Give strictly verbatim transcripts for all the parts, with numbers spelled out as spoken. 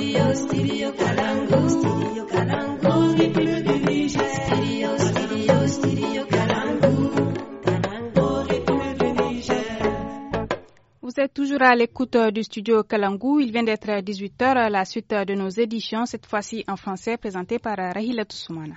Studio, studio Kalangu. Studio Kalangu. République du Niger. Studio, studio, studio Kalangu. Kalangu, République du Niger. Vous êtes toujours à l'écoute du studio Kalangu. Il vient d'être dix-huit heures. La suite de nos éditions, cette fois-ci en français, présentée par Rahila Toussoumana.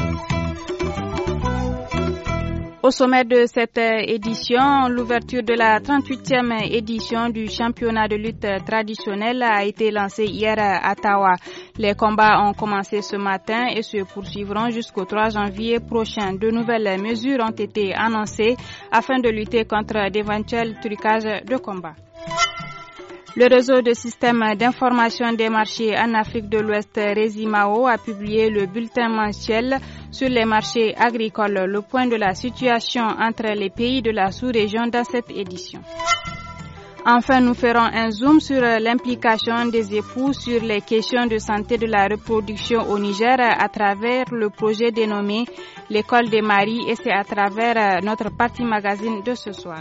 Au sommet de cette édition, l'ouverture de la trente-huitième édition du championnat de lutte traditionnelle a été lancée hier à Ottawa. Les combats ont commencé ce matin et se poursuivront jusqu'au trois janvier prochain. De nouvelles mesures ont été annoncées afin de lutter contre d'éventuels trucages de combat. Le réseau de systèmes d'information des marchés en Afrique de l'Ouest, Résimao, a publié le bulletin mensuel sur les marchés agricoles, le point de la situation entre les pays de la sous-région dans cette édition. Enfin, nous ferons un zoom sur l'implication des époux sur les questions de santé de la reproduction au Niger à travers le projet dénommé l'École des maris, et c'est à travers notre partie magazine de ce soir.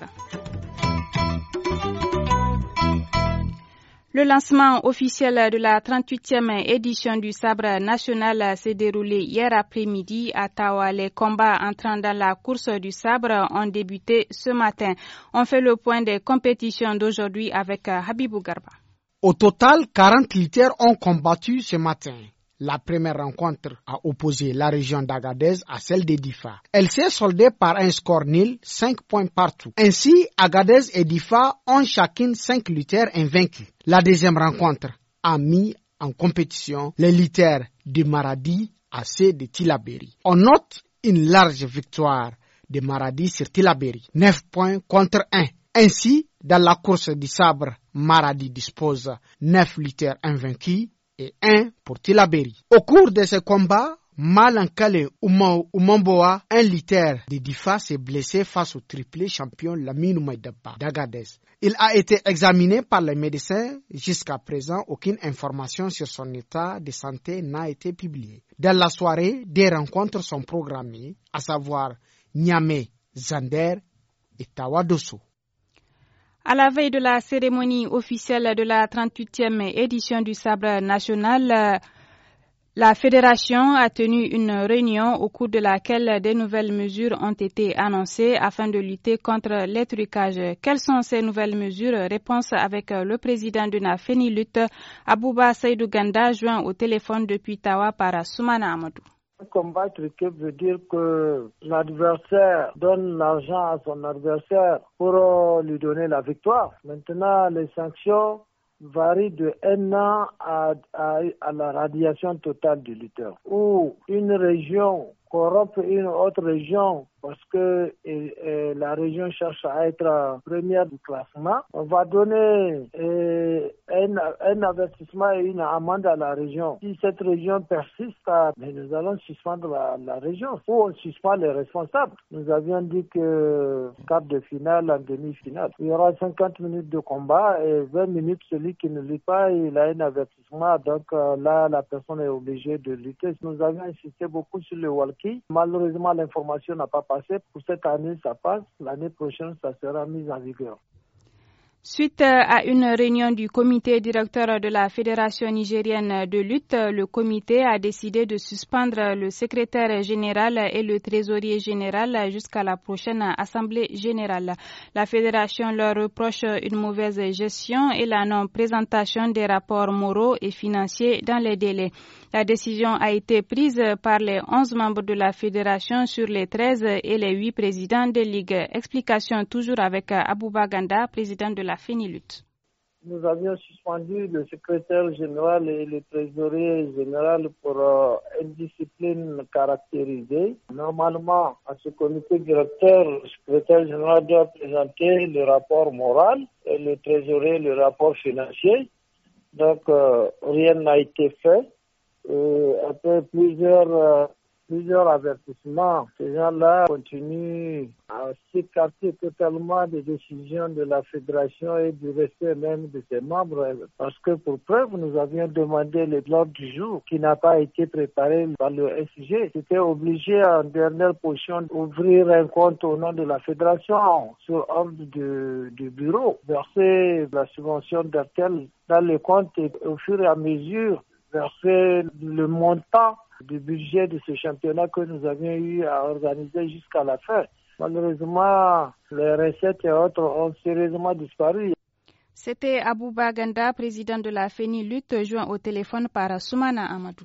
Le lancement officiel de la trente-huitième édition du sabre national s'est déroulé hier après-midi à Ottawa. Les combats entrant dans la course du sabre ont débuté ce matin. On fait le point des compétitions d'aujourd'hui avec Habibou Garba. Au total, quarante lutteurs ont combattu ce matin. La première rencontre a opposé la région d'Agadez à celle de Difa. Elle s'est soldée par un score nul, cinq points partout. Ainsi, Agadez et Difa ont chacune cinq lutteurs invaincus. La deuxième rencontre a mis en compétition les lutteurs de Maradi à ceux de Tillabéri. On note une large victoire de Maradi sur Tillabéri, neuf points contre un. Ainsi, dans la course du sabre, Maradi dispose neuf lutteurs invaincus et un pour Tillabéri. Au cours de ce combat, Malankale Umamboa, un lutteur de Difa, s'est blessé face au triplé champion Lamine Maïdaba d'Agadez. Il a été examiné par les médecins. Jusqu'à présent, aucune information sur son état de santé n'a été publiée. Dans la soirée, des rencontres sont programmées, à savoir Niamey, Zander et Tawadosso. À la veille de la cérémonie officielle de la trente-huitième édition du sabre national, la fédération a tenu une réunion au cours de laquelle des nouvelles mesures ont été annoncées afin de lutter contre les trucages. Quelles sont ces nouvelles mesures? Réponse avec le président de la FENILUT, Abouba Seydou Ganda, joint au téléphone depuis Tawa par Soumana Amadou. Combat truqué veut dire que l'adversaire donne l'argent à son adversaire pour lui donner la victoire. Maintenant, les sanctions varient de un an à, à, à la radiation totale du lutteur. Ou une région corrompt une autre région parce que et, et la région cherche à être première du classement, on va donner et, un, un avertissement et une amende à la région. Si cette région persiste, mais nous allons suspendre la, la région ou on suspend les responsables. Nous avions dit que quart de finale en demi-finale. Il y aura cinquante minutes de combat et vingt minutes, celui qui ne lutte pas, il a un avertissement. Donc euh, là, la personne est obligée de lutter. Nous avions insisté beaucoup sur le walkie. Malheureusement, l'information n'a pas passé. Pour cette année, ça passe. L'année prochaine, ça sera mis en vigueur. Suite à une réunion du comité directeur de la Fédération nigérienne de lutte, le comité a décidé de suspendre le secrétaire général et le trésorier général jusqu'à la prochaine assemblée générale. La fédération leur reproche une mauvaise gestion et la non-présentation des rapports moraux et financiers dans les délais. La décision a été prise par les onze membres de la fédération sur les treize et les huit présidents des ligues. Explication toujours avec Abouba Ganda, président de la FENILUT. Nous avions suspendu le secrétaire général et le trésorier général pour euh, indiscipline caractérisée. Normalement, à ce comité directeur, le secrétaire général doit présenter le rapport moral et le trésorier le rapport financier. Donc, euh, rien n'a été fait. Euh, après plusieurs euh, plusieurs avertissements. Ces gens-là continuent à s'écarter totalement des décisions de la fédération et du respect même de ses membres. Parce que pour preuve, nous avions demandé l'ordre du jour qui n'a pas été préparé par le S G. C'était obligé en dernière position d'ouvrir un compte au nom de la fédération sur ordre du, du bureau, verser la subvention d'Artel dans le compte et au fur et à mesure verser le montant du budget de ce championnat que nous avions eu à organiser jusqu'à la fin. Malheureusement, les recettes et autres ont sérieusement disparu. C'était Abouba Ganda, président de la FENILUT, joint au téléphone par Soumana Amadou.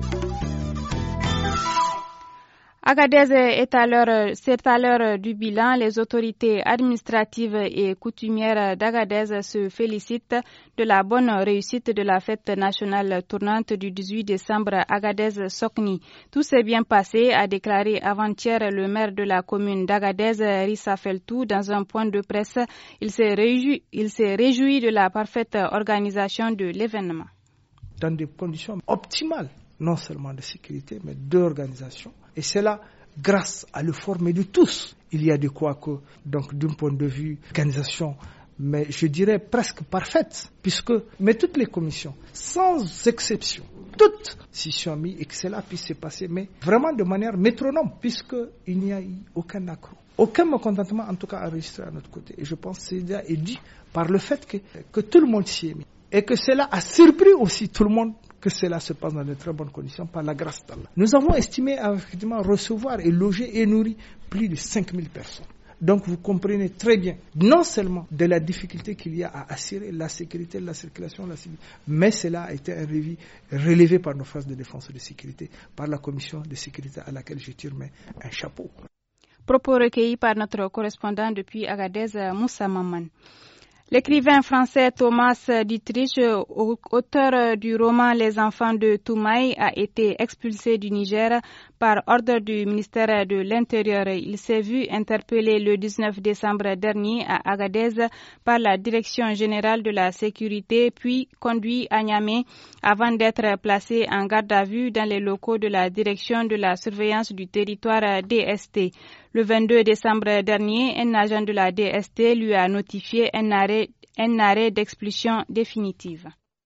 Agadez est à l'heure, c'est à l'heure du bilan. Les autorités administratives et coutumières d'Agadez se félicitent de la bonne réussite de la fête nationale tournante du dix-huit décembre Agadez-Sokni. Tout s'est bien passé, a déclaré avant-hier le maire de la commune d'Agadez, Rissa Feltou, dans un point de presse. Il s'est réjoui, il s'est réjoui de la parfaite organisation de l'événement. Dans des conditions optimales, non seulement de sécurité, mais d'organisation. Et c'est là, grâce à l'effort de tous, il y a de quoi que, donc, d'un point de vue organisation, mais je dirais presque parfaite, puisque, mais toutes les commissions, sans exception, toutes s'y sont mis et que cela puisse se passer, mais vraiment de manière métronome, puisqu'il n'y a eu aucun accroc. Aucun mécontentement, en tout cas, enregistré à notre côté. Et je pense que cela est dû par le fait que, que tout le monde s'y est mis. Et que cela a surpris aussi tout le monde que cela se passe dans de très bonnes conditions par la grâce d'Allah. Nous avons estimé effectivement recevoir et loger et nourrir plus de cinq mille personnes. Donc vous comprenez très bien, non seulement de la difficulté qu'il y a à assurer la sécurité de la circulation, la civile, mais cela a été un relevé, relevé par nos forces de défense et de sécurité, par la commission de sécurité à laquelle je tire un chapeau. Propos recueillis par notre correspondant depuis Agadez, Moussa Maman. L'écrivain français Thomas Dietrich, auteur du roman Les enfants de Toumaï, a été expulsé du Niger par ordre du ministère de l'Intérieur. Il s'est vu interpellé le dix-neuf décembre dernier à Agadez par la Direction générale de la sécurité, puis conduit à Niamey avant d'être placé en garde à vue dans les locaux de la Direction de la surveillance du territoire D S T. Le vingt-deux décembre dernier, un agent de la D S T lui a notifié un arrêt, un arrêt d'expulsion définitive.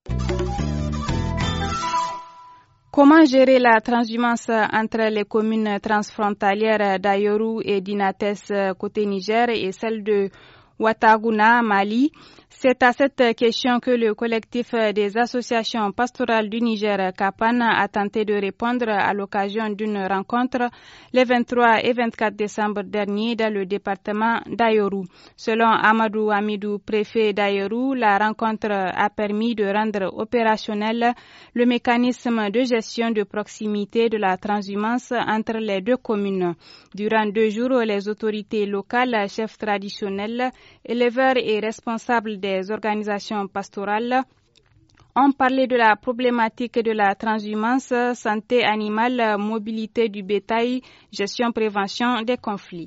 Comment gérer la transhumance entre les communes transfrontalières d'Ayoru et d'Inates côté Niger et celle de Ouattaguna, Mali? C'est à cette question que le collectif des associations pastorales du Niger, Kapan, a tenté de répondre à l'occasion d'une rencontre les vingt-trois et vingt-quatre décembre dernier dans le département d'Ayoru. Selon Amadou Amidou, préfet d'Ayoru, la rencontre a permis de rendre opérationnel le mécanisme de gestion de proximité de la transhumance entre les deux communes. Durant deux jours, les autorités locales, chefs traditionnels, éleveurs et responsables des organisations pastorales ont parlé de la problématique de la transhumance, santé animale, mobilité du bétail, gestion, prévention des conflits.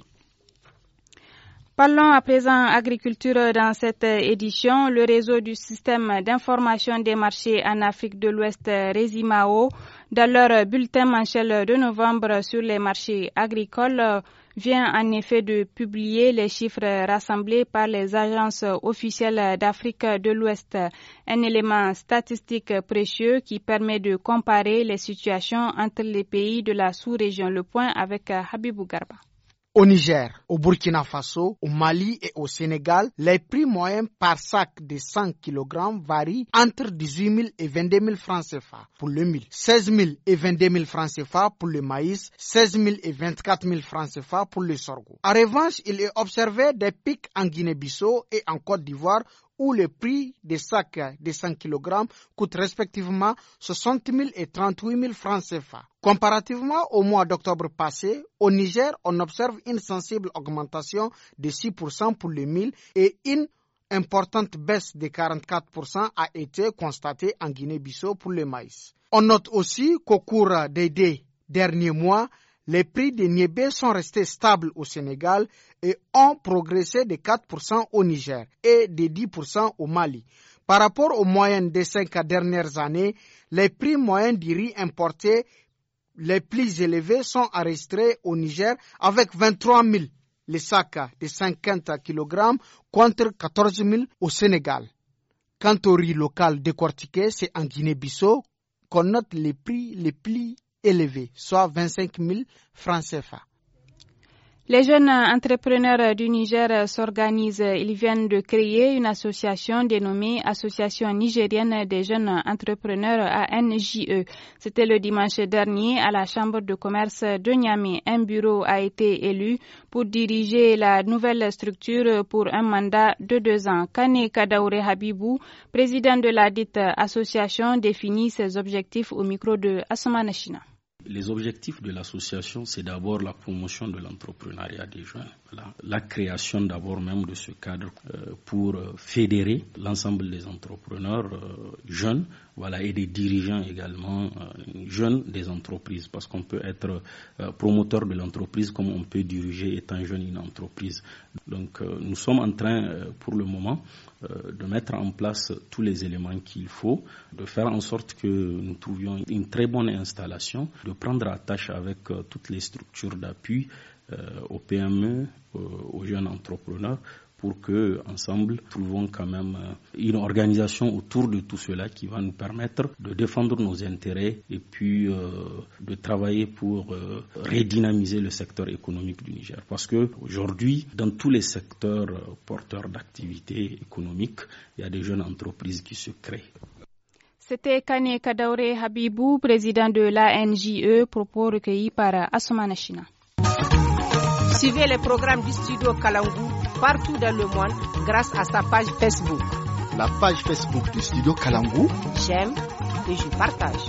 Parlons à présent agriculture dans cette édition. Le réseau du système d'information des marchés en Afrique de l'Ouest, Résimao, dans leur bulletin mensuel de novembre sur les marchés agricoles, vient en effet de publier les chiffres rassemblés par les agences officielles d'Afrique de l'Ouest, un élément statistique précieux qui permet de comparer les situations entre les pays de la sous-région. Le point avec Habibou Garba. Au Niger, au Burkina Faso, au Mali et au Sénégal, les prix moyens par sac de cent kilogrammes varient entre dix-huit mille et vingt-deux mille francs C F A pour le mil, seize mille et vingt-deux mille francs C F A pour le maïs, seize mille et vingt-quatre mille francs C F A pour le sorgho. En revanche, il est observé des pics en Guinée-Bissau et en Côte d'Ivoire où le prix des sacs de cent kilogrammes coûte respectivement soixante mille et trente-huit mille francs C F A. Comparativement au mois d'octobre passé, au Niger, on observe une sensible augmentation de six pour cent pour le mil et une importante baisse de quarante-quatre pour cent a été constatée en Guinée-Bissau pour le maïs. On note aussi qu'au cours des deux derniers mois, les prix des niébés sont restés stables au Sénégal et ont progressé de quatre pour cent au Niger et de dix pour cent au Mali. Par rapport aux moyennes des cinq dernières années, les prix moyens du riz importé les plus élevés sont enregistrés au Niger avec vingt-trois mille les sacs de cinquante kilogrammes contre quatorze mille au Sénégal. Quant au riz local décortiqué, c'est en Guinée-Bissau qu'on note les prix les plus élevés, soit vingt-cinq mille francs C F A. Les jeunes entrepreneurs du Niger s'organisent. Ils viennent de créer une association dénommée Association nigérienne des jeunes entrepreneurs A N J E. C'était le dimanche dernier à la Chambre de commerce de Niamey. Un bureau a été élu pour diriger la nouvelle structure pour un mandat de deux ans. Kane Kadaoure Habibou, président de la dite association, définit ses objectifs au micro de Assoumana China. Les objectifs de l'association, c'est d'abord la promotion de l'entrepreneuriat des jeunes. La, la création d'abord même de ce cadre euh, pour euh, fédérer l'ensemble des entrepreneurs euh, jeunes, voilà, et des dirigeants également euh, jeunes des entreprises, parce qu'on peut être euh, promoteur de l'entreprise comme on peut diriger étant jeune une entreprise. Donc euh, nous sommes en train euh, pour le moment euh, de mettre en place tous les éléments qu'il faut, de faire en sorte que nous trouvions une très bonne installation, de prendre attache avec euh, toutes les structures d'appui euh, aux P M E, euh, aux jeunes entrepreneurs, pour que ensemble trouvons quand même une organisation autour de tout cela qui va nous permettre de défendre nos intérêts et puis euh, de travailler pour euh, redynamiser le secteur économique du Niger. Parce que aujourd'hui, dans tous les secteurs euh, porteurs d'activités économiques, il y a des jeunes entreprises qui se créent. C'était Kane Kadaoure Habibou, président de l'A N J E, propos recueillis par Assoumana China. Suivez les programmes du studio Kalangou partout dans le monde grâce à sa page Facebook. La page Facebook du studio Kalangou. J'aime et je partage.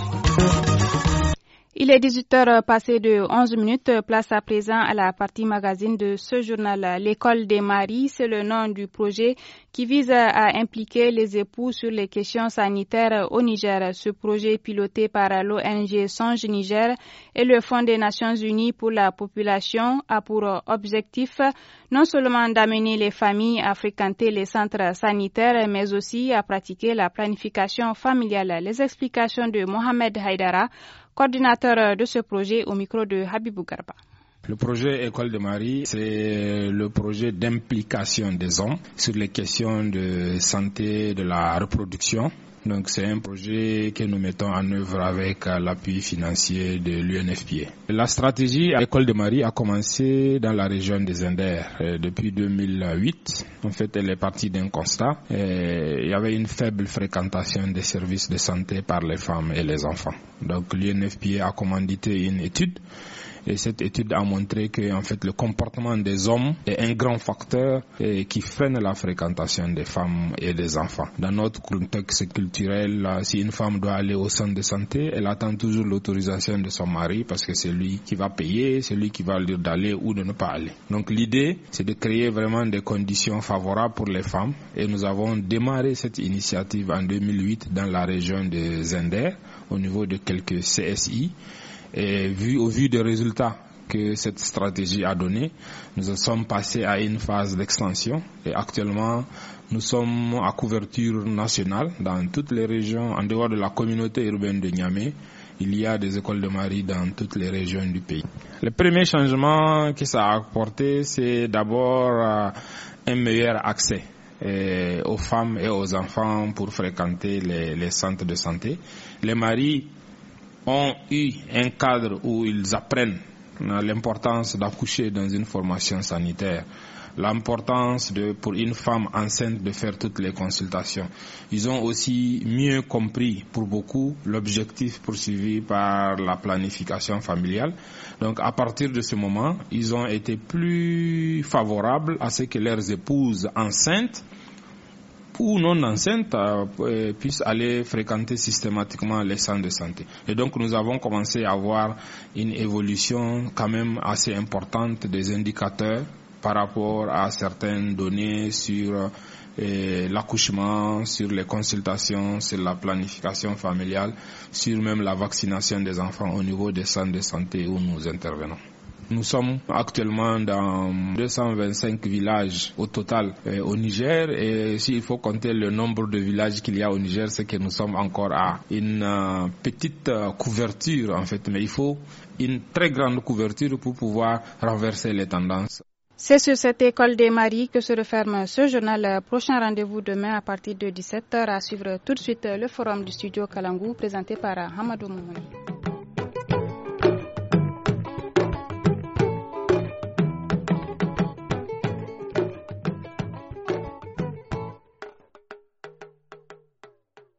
Il est dix-huit heures passées de onze minutes. Place à présent à la partie magazine de ce journal. L'école des maris, c'est le nom du projet qui vise à impliquer les époux sur les questions sanitaires au Niger. Ce projet piloté par l'O N G Songe Niger et le Fonds des Nations Unies pour la population a pour objectif non seulement d'amener les familles à fréquenter les centres sanitaires, mais aussi à pratiquer la planification familiale. Les explications de Mohamed Haïdara, coordinateur de ce projet, au micro de Habibou Garba. Le projet École de Marie, c'est le projet d'implication des hommes sur les questions de santé, de la reproduction. Donc c'est un projet que nous mettons en œuvre avec l'appui financier de l'U N F P A. La stratégie à École de Marie a commencé dans la région des Indères depuis deux mille huit. En fait, elle est partie d'un constat. Et il y avait une faible fréquentation des services de santé par les femmes et les enfants. Donc l'U N F P A a commandité une étude. Et cette étude a montré que en fait, le comportement des hommes est un grand facteur eh, qui freine la fréquentation des femmes et des enfants. Dans notre contexte culturel, là, si une femme doit aller au centre de santé, elle attend toujours l'autorisation de son mari parce que c'est lui qui va payer, c'est lui qui va lui dire d'aller ou de ne pas aller. Donc l'idée, c'est de créer vraiment des conditions favorables pour les femmes. Et nous avons démarré cette initiative en deux mille huit dans la région de Zender, au niveau de quelques C S I. Et vu, au vu des résultats que cette stratégie a donné, nous sommes passés à une phase d'extension et actuellement nous sommes à couverture nationale dans toutes les régions, en dehors de la communauté urbaine de Niamey. Il y a des écoles de Marie dans toutes les régions du pays. Le premier changement que ça a apporté, c'est d'abord euh, un meilleur accès euh, aux femmes et aux enfants pour fréquenter les, les centres de santé. Les maris ont eu un cadre où ils apprennent l'importance d'accoucher dans une formation sanitaire, l'importance de, pour une femme enceinte de faire toutes les consultations. Ils ont aussi mieux compris pour beaucoup l'objectif poursuivi par la planification familiale. Donc à partir de ce moment, ils ont été plus favorables à ce que leurs épouses enceintes ou non enceintes euh, puissent aller fréquenter systématiquement les centres de santé. Et donc nous avons commencé à avoir une évolution quand même assez importante des indicateurs par rapport à certaines données sur euh, l'accouchement, sur les consultations, sur la planification familiale, sur même la vaccination des enfants au niveau des centres de santé où nous intervenons. Nous sommes actuellement dans deux cent vingt-cinq villages au total euh, au Niger, et s'il faut compter le nombre de villages qu'il y a au Niger, c'est que nous sommes encore à une euh, petite euh, couverture en fait, mais il faut une très grande couverture pour pouvoir renverser les tendances. C'est sur cette école des maris que se referme ce journal. Prochain rendez-vous demain à partir de dix-sept heures. À suivre tout de suite le forum du studio Kalangu présenté par Hamadou Moumouni.